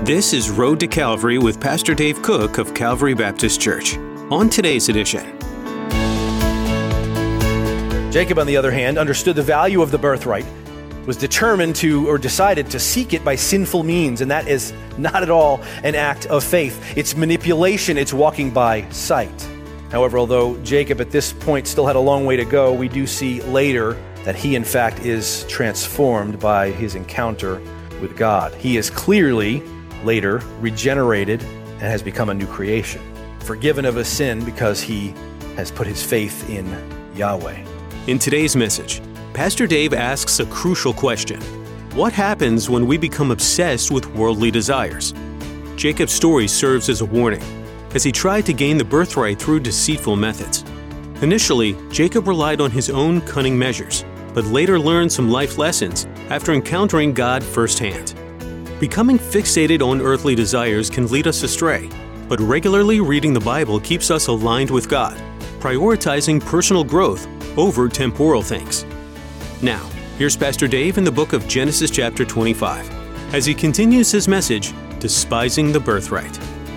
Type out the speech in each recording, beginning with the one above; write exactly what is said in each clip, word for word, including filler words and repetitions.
This is Road to Calvary with Pastor Dave Cook of Calvary Baptist Church. On today's edition. Jacob, on the other hand, understood the value of the birthright, was determined to, or decided to seek it by sinful means, and that is not at all an act of faith. It's manipulation, it's walking by sight. However, although Jacob at this point still had a long way to go, we do see later that he, in fact, is transformed by his encounter with God. He is clearly, later, regenerated and has become a new creation, forgiven of his sin because he has put his faith in Yahweh. In today's message, Pastor Dave asks a crucial question. What happens when we become obsessed with worldly desires? Jacob's story serves as a warning, as he tried to gain the birthright through deceitful methods. Initially, Jacob relied on his own cunning measures, but later learned some life lessons after encountering God firsthand. Becoming fixated on earthly desires can lead us astray, but regularly reading the Bible keeps us aligned with God, prioritizing personal growth over temporal things. Now, here's Pastor Dave in the book of Genesis chapter twenty-five, as he continues his message, Despising the Birthright.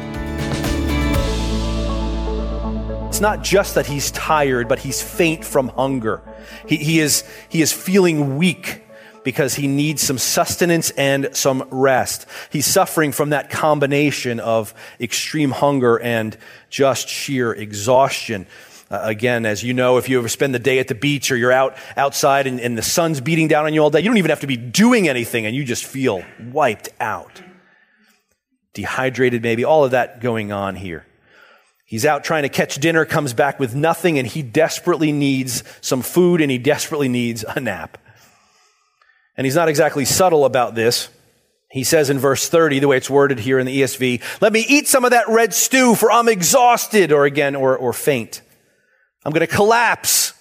It's not just that he's tired, but he's faint from hunger. He, he is, he is feeling weak because he needs some sustenance and some rest. He's suffering from that combination of extreme hunger and just sheer exhaustion. Uh, again, as you know, if you ever spend the day at the beach or you're out outside and, and the sun's beating down on you all day, you don't even have to be doing anything and you just feel wiped out. Dehydrated maybe, all of that going on here. He's out trying to catch dinner, comes back with nothing, and he desperately needs some food and he desperately needs a nap. And he's not exactly subtle about this. He says in verse thirty, the way it's worded here in the E S V, "Let me eat some of that red stew, for I'm exhausted," or again, or, or faint. I'm going to collapse.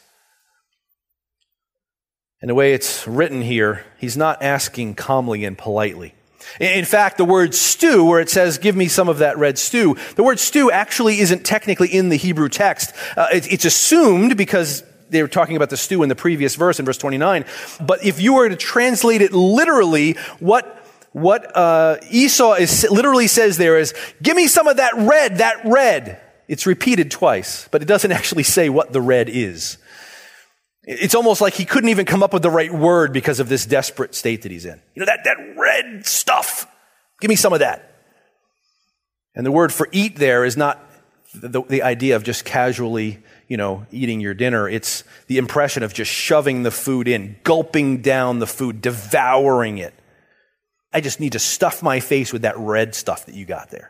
And the way it's written here, he's not asking calmly and politely. In fact, the word stew, where it says, "Give me some of that red stew," the word stew actually isn't technically in the Hebrew text. Uh, it, it's assumed because they were talking about the stew in the previous verse, in verse twenty-nine. But if you were to translate it literally, what, what uh, Esau is, literally says there is, "Give me some of that red, that red." It's repeated twice, but it doesn't actually say what the red is. It's almost like he couldn't even come up with the right word because of this desperate state that he's in. You know, that, that red stuff. Give me some of that. And the word for eat there is not the, the idea of just casually, you know, eating your dinner. It's the impression of just shoving the food in, gulping down the food, devouring it. I just need to stuff my face with that red stuff that you got there.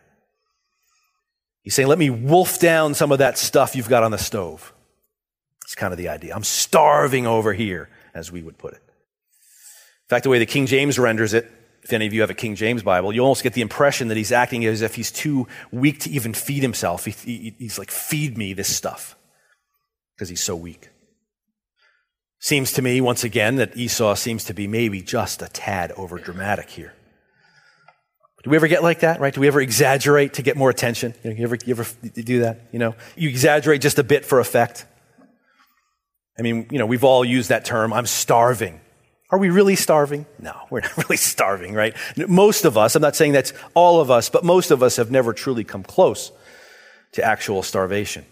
He's saying, let me wolf down some of that stuff you've got on the stove. It's kind of the idea. I'm starving over here, as we would put it. In fact, the way the King James renders it, if any of you have a King James Bible, you almost get the impression that he's acting as if he's too weak to even feed himself. He, he, he's like, feed me this stuff, because he's so weak. Seems to me, once again, that Esau seems to be maybe just a tad over dramatic here. Do we ever get like that, right? Do we ever exaggerate to get more attention? You, know, you ever you ever do that? You know, you exaggerate just a bit for effect. I mean, you know, we've all used that term, "I'm starving." Are we really starving? No, we're not really starving, right? Most of us, I'm not saying that's all of us, but most of us have never truly come close to actual starvation.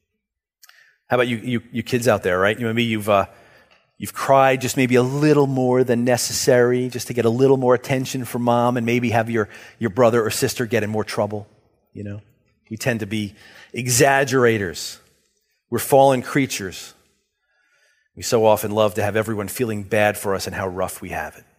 How about you, you, you kids out there, right? You know, maybe you've uh, you've cried just maybe a little more than necessary, just to get a little more attention from mom, and maybe have your your brother or sister get in more trouble. You know, we tend to be exaggerators. We're fallen creatures. We so often love to have everyone feeling bad for us and how rough we have it.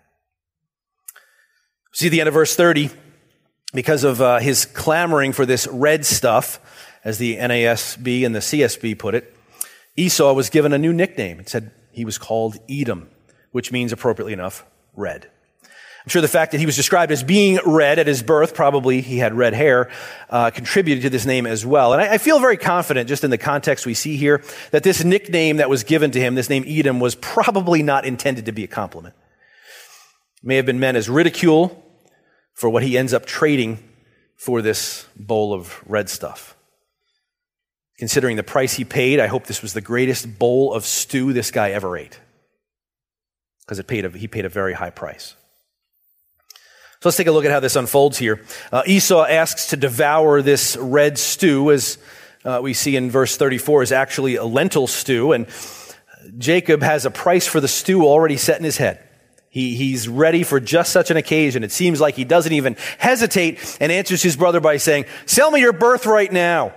See the end of verse thirty, because of uh, his clamoring for this red stuff, as the N A S B and the C S B put it, Esau was given a new nickname. It said he was called Edom, which means, appropriately enough, red. I'm sure the fact that he was described as being red at his birth, probably he had red hair, uh, contributed to this name as well. And I, I feel very confident, just in the context we see here, that this nickname that was given to him, this name Edom, was probably not intended to be a compliment. It may have been meant as ridicule for what he ends up trading for this bowl of red stuff. Considering the price he paid, I hope this was the greatest bowl of stew this guy ever ate, because it paid a, he paid a very high price. So let's take a look at how this unfolds here. Uh, Esau asks to devour this red stew, as uh, we see in verse thirty-four, is actually a lentil stew. And Jacob has a price for the stew already set in his head. He, he's ready for just such an occasion. It seems like he doesn't even hesitate and answers his brother by saying, "Sell me your birthright now."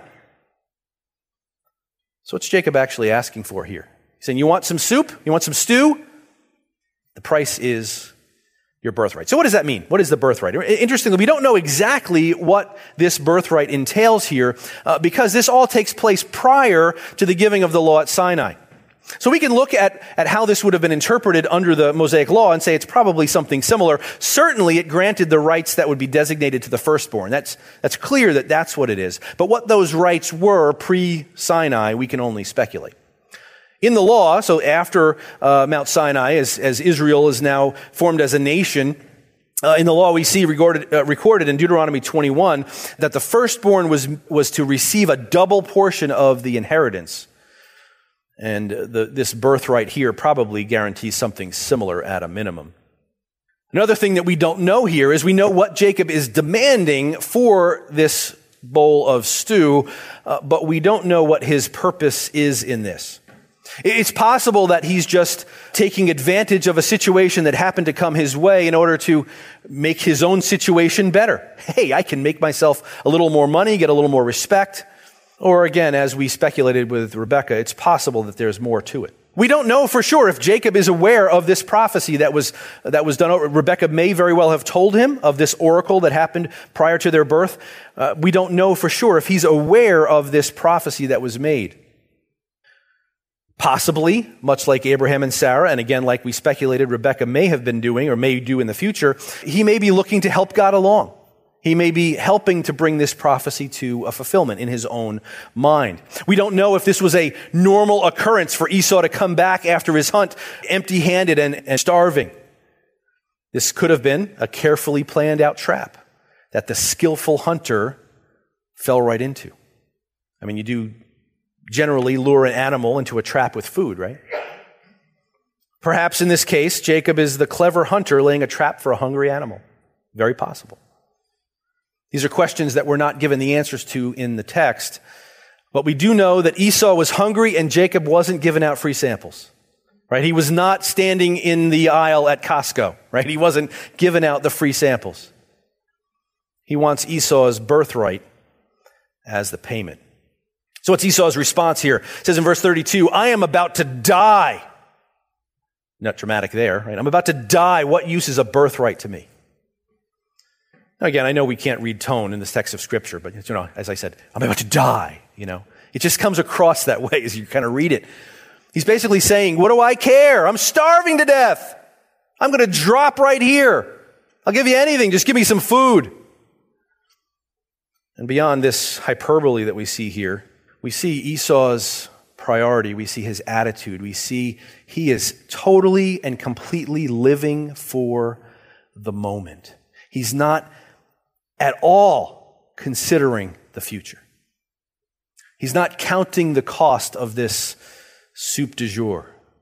So what's Jacob actually asking for here? He's saying, you want some soup? You want some stew? The price is your birthright. So what does that mean? What is the birthright? Interestingly, we don't know exactly what this birthright entails here uh, because this all takes place prior to the giving of the law at Sinai. So we can look at, at how this would have been interpreted under the Mosaic law and say it's probably something similar. Certainly it granted the rights that would be designated to the firstborn. That's, that's clear that that's what it is. But what those rights were pre-Sinai, we can only speculate. In the law, so after uh, Mount Sinai, as, as Israel is now formed as a nation, uh, in the law we see recorded, uh, recorded in Deuteronomy twenty-one that the firstborn was, was to receive a double portion of the inheritance. And the, this birthright here probably guarantees something similar at a minimum. Another thing that we don't know here is we know what Jacob is demanding for this bowl of stew, uh, but we don't know what his purpose is in this. It's possible that he's just taking advantage of a situation that happened to come his way in order to make his own situation better. Hey, I can make myself a little more money, get a little more respect. Or again, as we speculated with Rebekah, it's possible that there's more to it. We don't know for sure if Jacob is aware of this prophecy that was, that was done. Rebekah may very well have told him of this oracle that happened prior to their birth. Uh, we don't know for sure if he's aware of this prophecy that was made. Possibly, much like Abraham and Sarah, and again, like we speculated, Rebekah may have been doing or may do in the future, he may be looking to help God along. He may be helping to bring this prophecy to a fulfillment in his own mind. We don't know if this was a normal occurrence for Esau to come back after his hunt empty-handed and, and starving. This could have been a carefully planned out trap that the skillful hunter fell right into. I mean, you do generally lure an animal into a trap with food, right? Perhaps in this case, Jacob is the clever hunter laying a trap for a hungry animal. Very possible. These are questions that we're not given the answers to in the text, but we do know that Esau was hungry and Jacob wasn't giving out free samples, right? He was not standing in the aisle at Costco, right? He wasn't giving out the free samples. He wants Esau's birthright as the payment. So what's Esau's response here? It says in verse thirty-two, I am about to die. Not dramatic there, right? I'm about to die. What use is a birthright to me? Now, again, I know we can't read tone in this text of Scripture, but, you know, as I said, I'm about to die, you know. It just comes across that way as you kind of read it. He's basically saying, what do I care? I'm starving to death. I'm going to drop right here. I'll give you anything. Just give me some food. And beyond this hyperbole that we see here, we see Esau's priority. We see his attitude. We see he is totally and completely living for the moment. He's not at all considering the future. He's not counting the cost of this soup du jour.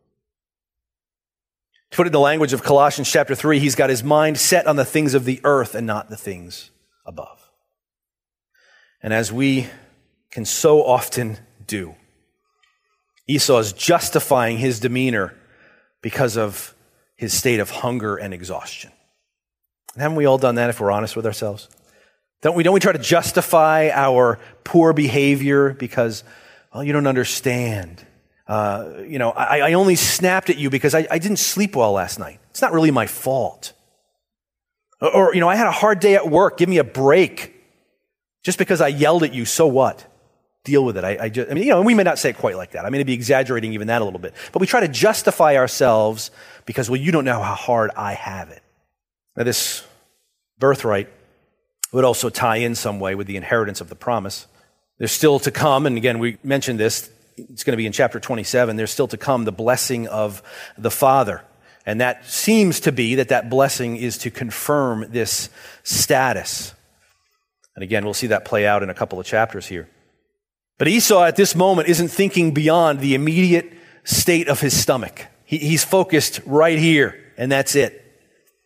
To put it in the language of Colossians chapter three, he's got his mind set on the things of the earth and not the things above. And as we can so often do, Esau is justifying his demeanor because of his state of hunger and exhaustion. And haven't we all done that if we're honest with ourselves? Don't we, don't we try to justify our poor behavior because, well, you don't understand. Uh, you know, I, I only snapped at you because I, I didn't sleep well last night. It's not really my fault. Or, or, you know, I had a hard day at work. Give me a break. Just because I yelled at you, so what? Deal with it. I, I, just, I mean, you know, we may not say it quite like that. I mean, to be exaggerating even that a little bit. But we try to justify ourselves because, well, you don't know how hard I have it. Now, this birthright would also tie in some way with the inheritance of the promise. There's still to come, and again, we mentioned this, it's going to be in chapter twenty-seven, there's still to come the blessing of the Father. And that seems to be that that blessing is to confirm this status. And again, we'll see that play out in a couple of chapters here. But Esau at this moment isn't thinking beyond the immediate state of his stomach. He, he's focused right here, and that's it.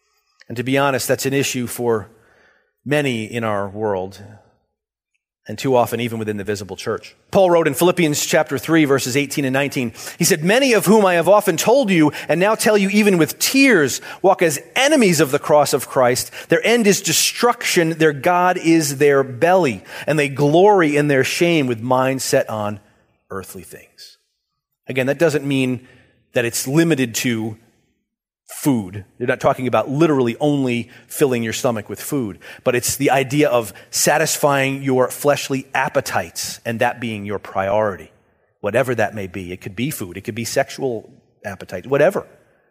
And to be honest, that's an issue for many in our world, and too often even within the visible church. Paul wrote in Philippians chapter three, verses eighteen and nineteen, he said, "Many of whom I have often told you, and now tell you even with tears, walk as enemies of the cross of Christ. Their end is destruction, their God is their belly, and they glory in their shame with minds set on earthly things." Again, that doesn't mean that it's limited to food. They're not talking about literally only filling your stomach with food, but it's the idea of satisfying your fleshly appetites and that being your priority, whatever that may be. It could be food, it could be sexual appetite, whatever.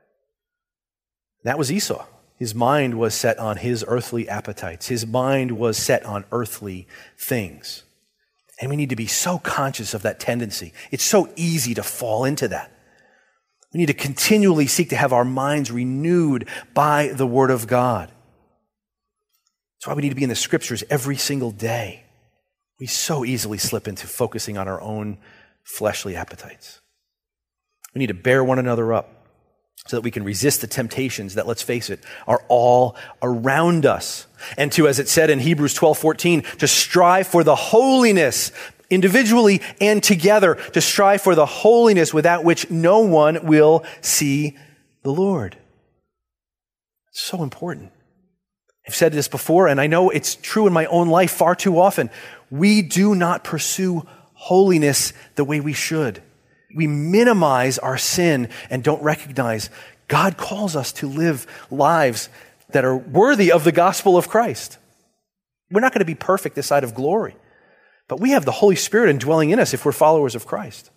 That was Esau. His mind was set on his earthly appetites. His mind was set on earthly things. And we need to be so conscious of that tendency. It's so easy to fall into that. We need to continually seek to have our minds renewed by the Word of God. That's why we need to be in the Scriptures every single day. We so easily slip into focusing on our own fleshly appetites. We need to bear one another up so that we can resist the temptations that, let's face it, are all around us. And to, as it said in Hebrews twelve fourteen, to strive for the holiness individually and together, to strive for the holiness without which no one will see the Lord. It's so important. I've said this before, and I know it's true in my own life far too often. We do not pursue holiness the way we should. We minimize our sin and don't recognize God calls us to live lives that are worthy of the gospel of Christ. We're not going to be perfect this side of glory. But we have the Holy Spirit indwelling in us if we're followers of Christ.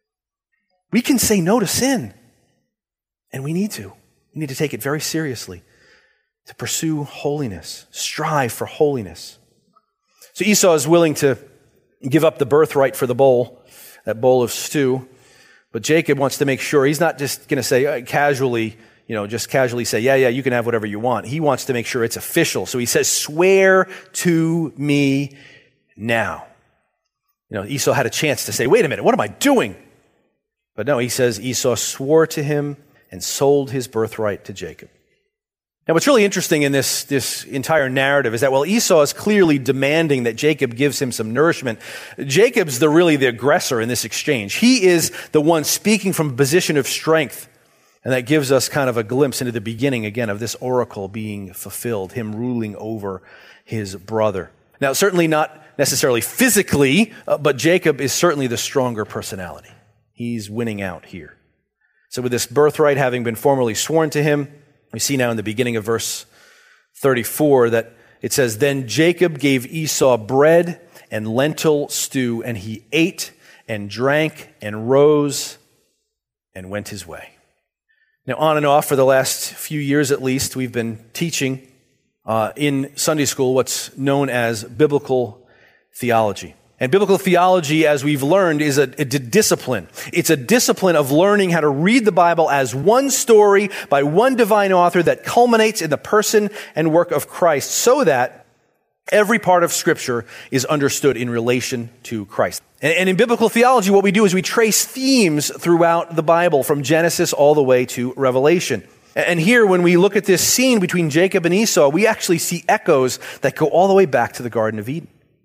We can say no to sin. And we need to. We need to take it very seriously to pursue holiness, strive for holiness. So Esau is willing to give up the birthright for the bowl, that bowl of stew. But Jacob wants to make sure he's not just going to say uh, casually, you know, just casually say, yeah, yeah, you can have whatever you want. He wants to make sure it's official. So he says, swear to me now. You know, Esau had a chance to say, wait a minute, what am I doing? But no, he says Esau swore to him and sold his birthright to Jacob. Now, what's really interesting in this, this entire narrative is that while Esau is clearly demanding that Jacob gives him some nourishment, Jacob's the really the aggressor in this exchange. He is the one speaking from a position of strength. And that gives us kind of a glimpse into the beginning, again, of this oracle being fulfilled, him ruling over his brother. Now, certainly not necessarily physically, uh, but Jacob is certainly the stronger personality. He's winning out here. So with this birthright having been formally sworn to him, we see now in the beginning of verse thirty-four that it says, "Then Jacob gave Esau bread and lentil stew, and he ate and drank and rose and went his way." Now, on and off for the last few years at least, we've been teaching uh, in Sunday school what's known as biblical theology. And biblical theology, as we've learned, is a, a d- discipline. It's a discipline of learning how to read the Bible as one story by one divine author that culminates in the person and work of Christ, so that every part of Scripture is understood in relation to Christ. And, and in biblical theology, what we do is we trace themes throughout the Bible, from Genesis all the way to Revelation. And here, when we look at this scene between Jacob and Esau, we actually see echoes that go all the way back to the Garden of Eden.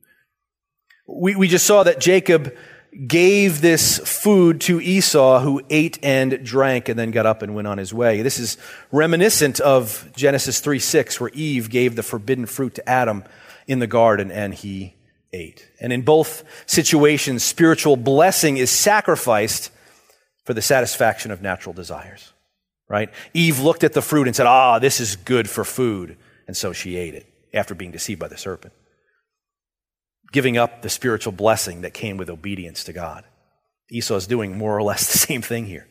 We, we just saw that Jacob gave this food to Esau, who ate and drank and then got up and went on his way. This is reminiscent of Genesis three six, where Eve gave the forbidden fruit to Adam in the garden and he ate. And in both situations, spiritual blessing is sacrificed for the satisfaction of natural desires, right? Eve looked at the fruit and said, ah, this is good for food. And so she ate it after being deceived by the serpent, giving up the spiritual blessing that came with obedience to God. Esau is doing more or less the same thing here.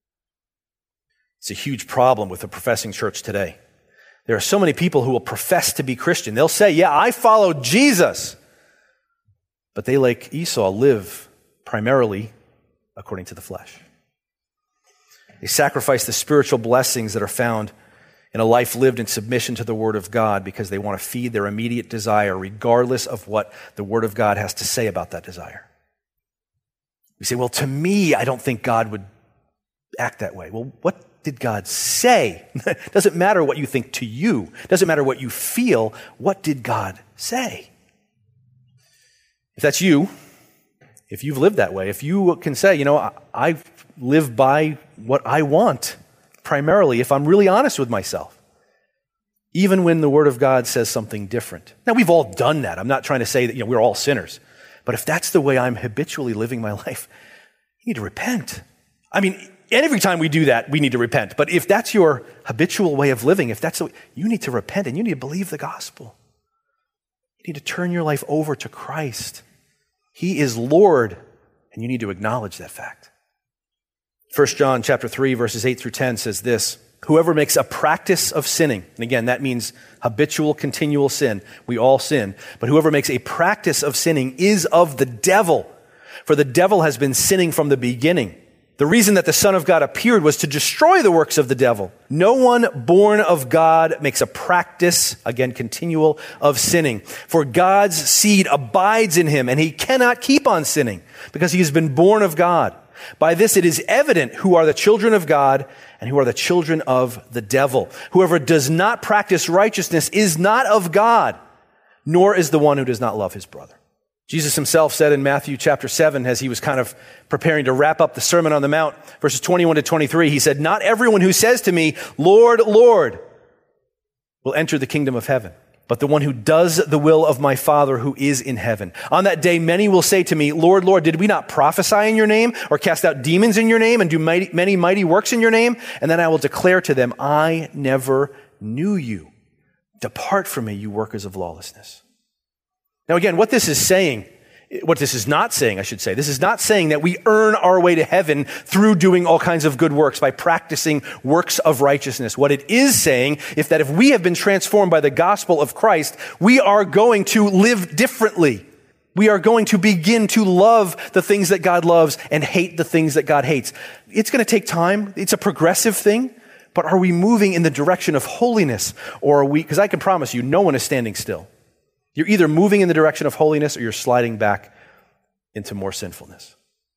It's a huge problem with the professing church today. There are so many people who will profess to be Christian. They'll say, yeah, I follow Jesus. But they, like Esau, live primarily according to the flesh. They sacrifice the spiritual blessings that are found in a life lived in submission to the Word of God because they want to feed their immediate desire regardless of what the Word of God has to say about that desire. We say, well, to me, I don't think God would act that way. Well, what did God say? Doesn't matter what you think to you. Doesn't matter what you feel. What did God say? If that's you, if you've lived that way, if you can say, you know, I, I live by what I want, primarily, if I'm really honest with myself, even when the Word of God says something different. Now, we've all done that. I'm not trying to say that, you know, we're all sinners. But if that's the way I'm habitually living my life, you need to repent. I mean, and every time we do that, we need to repent. But if that's your habitual way of living, if that's the way, you need to repent and you need to believe the gospel. You need to turn your life over to Christ. He is Lord, and you need to acknowledge that fact. First John chapter three, verses eight through ten says this, whoever makes a practice of sinning, and again, that means habitual, continual sin. We all sin. But whoever makes a practice of sinning is of the devil, for the devil has been sinning from the beginning. The reason that the Son of God appeared was to destroy the works of the devil. No one born of God makes a practice, again, continual, of sinning. For God's seed abides in him, and he cannot keep on sinning, because he has been born of God. By this it is evident who are the children of God and who are the children of the devil. Whoever does not practice righteousness is not of God, nor is the one who does not love his brother. Jesus himself said in Matthew chapter seven, as he was kind of preparing to wrap up the Sermon on the Mount, verses twenty-one to twenty-three, he said, not everyone who says to me, Lord, Lord, will enter the kingdom of heaven, but the one who does the will of my Father who is in heaven. On that day, many will say to me, Lord, Lord, did we not prophesy in your name or cast out demons in your name and do mighty, many mighty works in your name? And then I will declare to them, I never knew you. Depart from me, you workers of lawlessness. Now again, what this is saying, what this is not saying, I should say, this is not saying that we earn our way to heaven through doing all kinds of good works, by practicing works of righteousness. What it is saying is that if we have been transformed by the gospel of Christ, we are going to live differently. We are going to begin to love the things that God loves and hate the things that God hates. It's going to take time. It's a progressive thing. But are we moving in the direction of holiness? Or are we, because I can promise you, no one is standing still. You're either moving in the direction of holiness or you're sliding back into more sinfulness.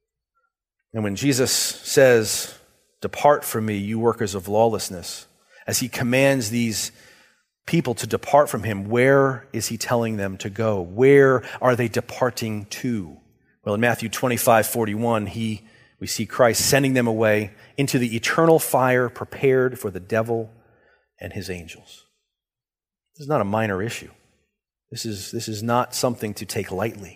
And when Jesus says, depart from me, you workers of lawlessness, as he commands these people to depart from him, where is he telling them to go? Where are they departing to? Well, in Matthew twenty-five forty-one, he, we see Christ sending them away into the eternal fire prepared for the devil and his angels. This is not a minor issue. This is, this is not something to take lightly.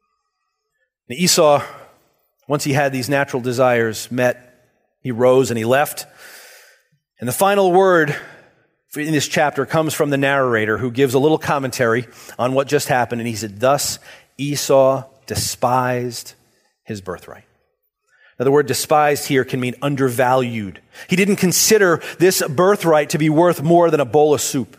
Now, Esau, once he had these natural desires met, he rose and he left. And the final word in this chapter comes from the narrator, who gives a little commentary on what just happened. And he said, thus Esau despised his birthright. Now, the word despised here can mean undervalued. He didn't consider this birthright to be worth more than a bowl of soup.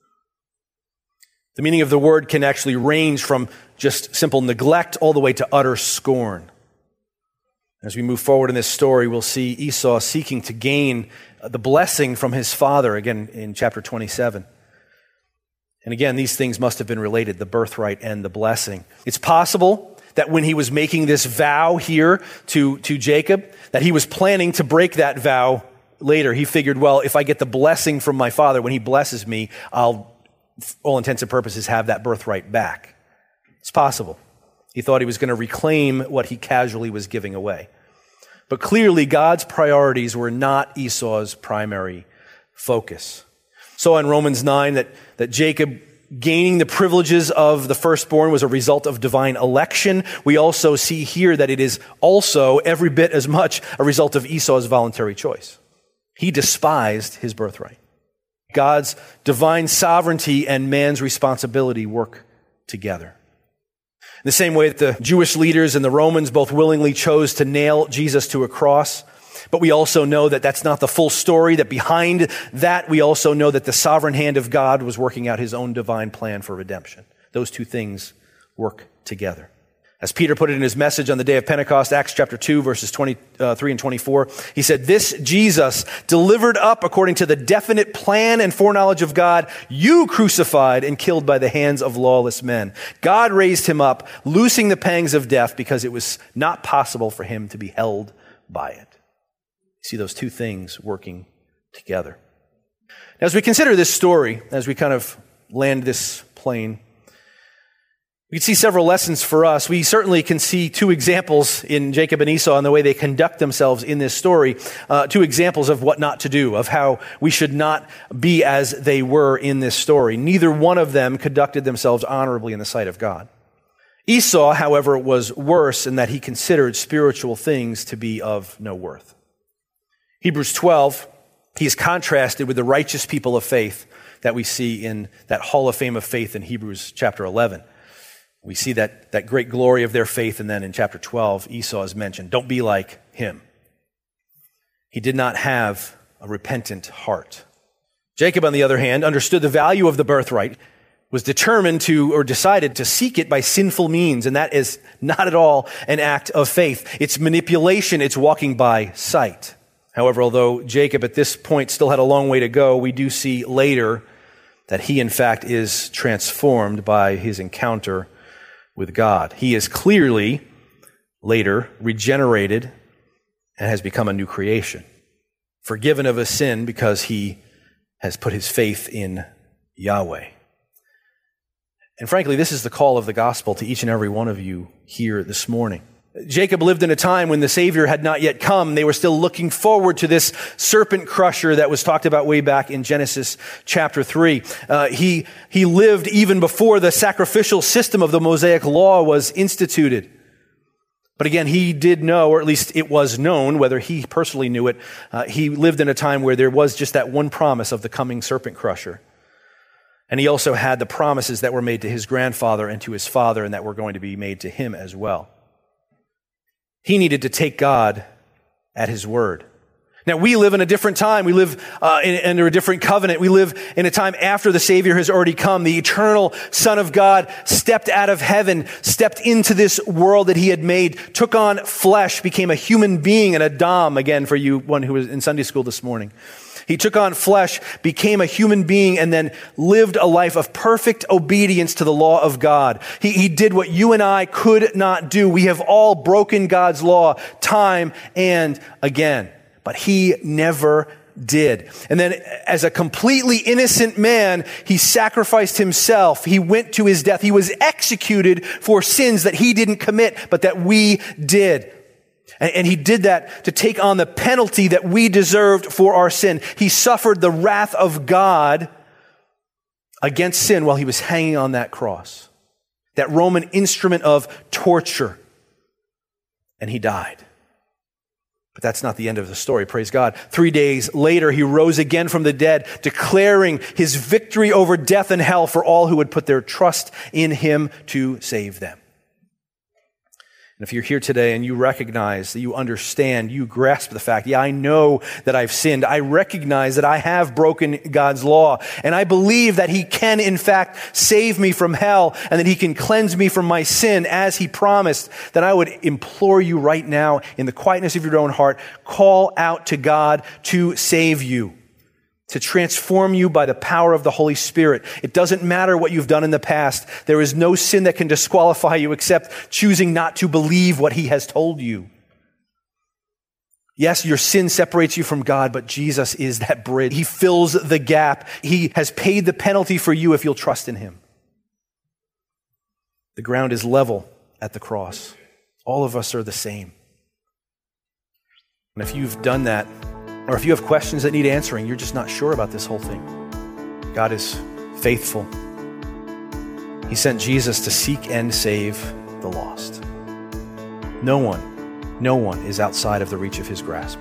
The meaning of the word can actually range from just simple neglect all the way to utter scorn. As we move forward in this story, we'll see Esau seeking to gain the blessing from his father, again in chapter twenty-seven. And again, these things must have been related, the birthright and the blessing. It's possible that when he was making this vow here to, to Jacob, that he was planning to break that vow later. He figured, well, if I get the blessing from my father, when he blesses me, I'll, for all intents and purposes, have that birthright back. It's possible. He thought he was going to reclaim what he casually was giving away. But clearly, God's priorities were not Esau's primary focus. So in Romans nine, that, that Jacob gaining the privileges of the firstborn was a result of divine election. We also see here that it is also every bit as much a result of Esau's voluntary choice. He despised his birthright. God's divine sovereignty and man's responsibility work together. In the same way that the Jewish leaders and the Romans both willingly chose to nail Jesus to a cross, but we also know that that's not the full story, that behind that we also know that the sovereign hand of God was working out his own divine plan for redemption. Those two things work together. As Peter put it in his message on the day of Pentecost, Acts chapter two, verses twenty-three and twenty-four, he said, "This Jesus, delivered up according to the definite plan and foreknowledge of God, you crucified and killed by the hands of lawless men. God raised him up, loosing the pangs of death, because it was not possible for him to be held by it." See those two things working together. Now, as we consider this story, as we kind of land this plane, we can see several lessons for us. We certainly can see two examples in Jacob and Esau and the way they conduct themselves in this story, uh, two examples of what not to do, of how we should not be as they were in this story. Neither one of them conducted themselves honorably in the sight of God. Esau, however, was worse in that he considered spiritual things to be of no worth. Hebrews twelve, he is contrasted with the righteous people of faith that we see in that hall of fame of faith in Hebrews chapter eleven. We see that, that great glory of their faith, and then in chapter twelve, Esau is mentioned. Don't be like him. He did not have a repentant heart. Jacob, on the other hand, understood the value of the birthright, was determined to, or decided to seek it by sinful means, and that is not at all an act of faith. It's manipulation, it's walking by sight. However, although Jacob at this point still had a long way to go, we do see later that he, in fact, is transformed by his encounter with God. He is clearly later regenerated and has become a new creation, forgiven of his sin because he has put his faith in Yahweh. And frankly, this is the call of the gospel to each and every one of you here this morning. Jacob lived in a time when the Savior had not yet come. They were still looking forward to this serpent crusher that was talked about way back in Genesis chapter three. Uh, he, he lived even before the sacrificial system of the Mosaic law was instituted. But again, he did know, or at least it was known, whether he personally knew it, uh, he lived in a time where there was just that one promise of the coming serpent crusher. And he also had the promises that were made to his grandfather and to his father and that were going to be made to him as well. He needed to take God at his word. Now, we live in a different time. We live uh, in, under a different covenant. We live in a time after the Savior has already come. The eternal Son of God stepped out of heaven, stepped into this world that he had made, took on flesh, became a human being, an Adam, again, for you, one who was in Sunday school this morning. He took on flesh, became a human being, and then lived a life of perfect obedience to the law of God. He, he did what you and I could not do. We have all broken God's law time and again, but he never did. And then as a completely innocent man, he sacrificed himself. He went to his death. He was executed for sins that he didn't commit, but that we did. And he did that to take on the penalty that we deserved for our sin. He suffered the wrath of God against sin while he was hanging on that cross, that Roman instrument of torture. And he died. But that's not the end of the story, praise God. Three days later, he rose again from the dead, declaring his victory over death and hell for all who would put their trust in him to save them. And if you're here today and you recognize that you understand, you grasp the fact, yeah, I know that I've sinned. I recognize that I have broken God's law. And I believe that he can, in fact, save me from hell and that he can cleanse me from my sin as he promised. Then I would implore you right now, in the quietness of your own heart, call out to God to save you, to transform you by the power of the Holy Spirit. It doesn't matter what you've done in the past. There is no sin that can disqualify you except choosing not to believe what he has told you. Yes, your sin separates you from God, but Jesus is that bridge. He fills the gap. He has paid the penalty for you if you'll trust in him. The ground is level at the cross. All of us are the same. And if you've done that, or if you have questions that need answering, you're just not sure about this whole thing, God is faithful. He sent Jesus to seek and save the lost. No one, no one is outside of the reach of his grasp.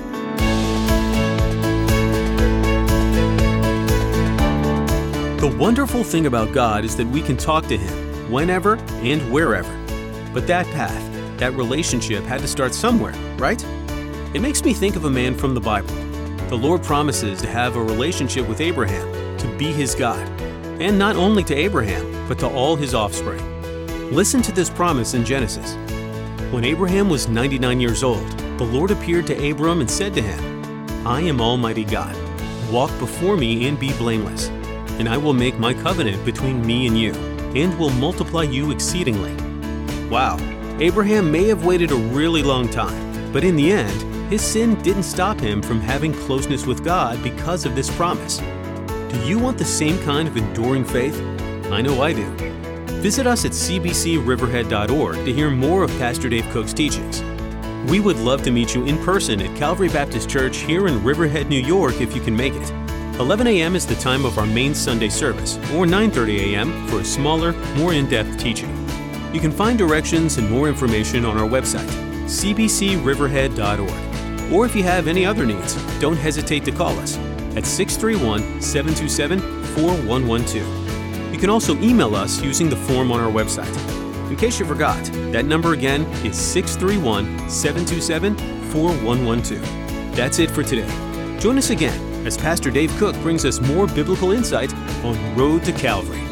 The wonderful thing about God is that we can talk to him whenever and wherever. But that path, that relationship had to start somewhere, right? It makes me think of a man from the Bible. The Lord promises to have a relationship with Abraham, to be his God, and not only to Abraham, but to all his offspring. Listen to this promise in Genesis. When Abraham was ninety-nine years old, the Lord appeared to Abram and said to him, I am Almighty God. Walk before me and be blameless, and I will make my covenant between me and you, and will multiply you exceedingly. Wow, Abraham may have waited a really long time, but in the end, his sin didn't stop him from having closeness with God because of this promise. Do you want the same kind of enduring faith? I know I do. Visit us at c b c riverhead dot org to hear more of Pastor Dave Cook's teachings. We would love to meet you in person at Calvary Baptist Church here in Riverhead, New York, if you can make it. eleven a.m. is the time of our main Sunday service, or nine thirty a.m. for a smaller, more in-depth teaching. You can find directions and more information on our website, c b c riverhead dot org. Or if you have any other needs, don't hesitate to call us at six three one, seven two seven, four one one two. You can also email us using the form on our website. In case you forgot, that number again is six three one, seven two seven, four one one two. That's it for today. Join us again as Pastor Dave Cook brings us more biblical insight on the road to Calvary.